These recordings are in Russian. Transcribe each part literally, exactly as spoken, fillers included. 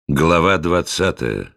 Глава двадцатая.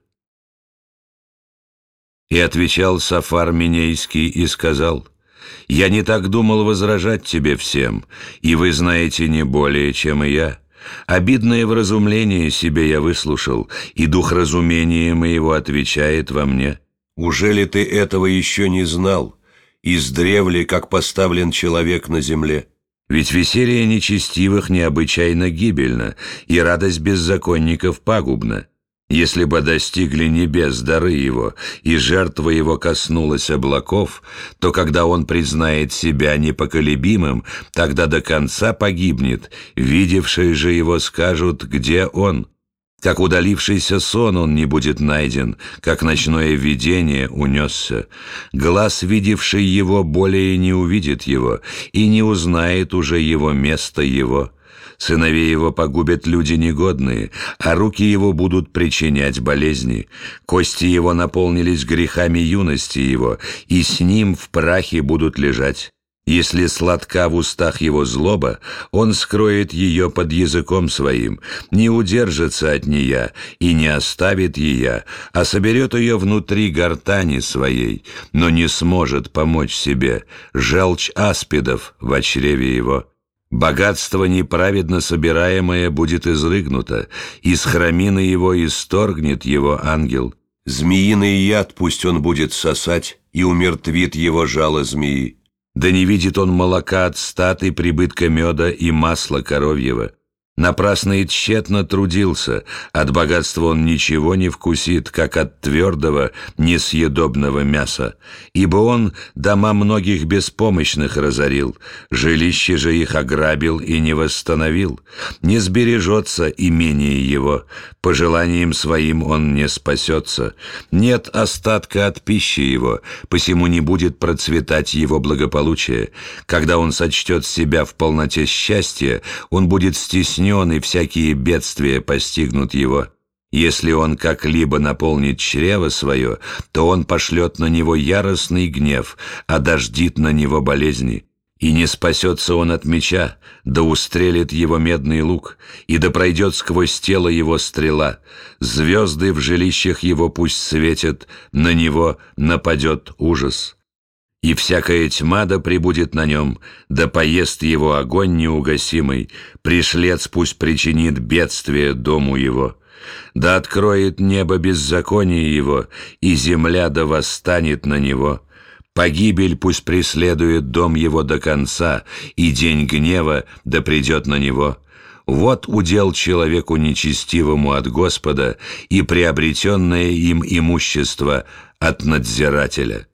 И отвечал Сафар Минейский и сказал: «Я не так думал возражать тебе всем, и вы знаете не более, чем и я. Обидное вразумление себе я выслушал, и дух разумения моего отвечает во мне. Ужели ты этого еще не знал? Издревле, как поставлен человек на земле? Ведь веселье нечестивых необычайно гибельно, и радость беззаконников пагубна. Если бы достигли небес дары его, и жертва его коснулась облаков, то когда он признает себя непоколебимым, тогда до конца погибнет, видевшие же его скажут, где он. Как удалившийся сон он не будет найден, как ночное видение унесся. Глаз, видевший его, более не увидит его, и не узнает уже его место его. Сыновей его погубят люди негодные, а руки его будут причинять болезни. Кости его наполнились грехами юности его, и с ним в прахе будут лежать. Если сладка в устах его злоба, он скроет ее под языком своим, не удержится от нея и не оставит ее, а соберет ее внутри гортани своей, но не сможет помочь себе. Желчь аспидов в чреве его. Богатство неправедно собираемое будет изрыгнуто, из храмины его исторгнет его ангел. Змеиный яд пусть он будет сосать, и умертвит его жало змеи. Да не видит он молока от стад и прибытка меда и масла коровьего. Напрасно и тщетно трудился, от богатства он ничего не вкусит, как от твердого, несъедобного мяса. Ибо он дома многих беспомощных разорил, жилище же их ограбил и не восстановил. Не сбережется имение его, по желаниям своим он не спасется. Нет остатка от пищи его, посему не будет процветать его благополучие. Когда он сочтет себя в полноте счастья, он будет стеснен, и всякие бедствия постигнут его. Если он как-либо наполнит чрево свое, то он пошлет на него яростный гнев, а дождит на него болезни. И не спасется он от меча, да устрелит его медный лук, и да пройдет сквозь тело его стрела. Звезды в жилищах его пусть светят, на него нападет ужас. И всякая тьма да пребудет на нем, да поест его огонь неугасимый, пришлец пусть причинит бедствие дому его. Да откроет небо беззаконие его, и земля да восстанет на него. Погибель пусть преследует дом его до конца, и день гнева да придет на него. Вот удел человеку нечестивому от Господа, и приобретенное им имущество от надзирателя.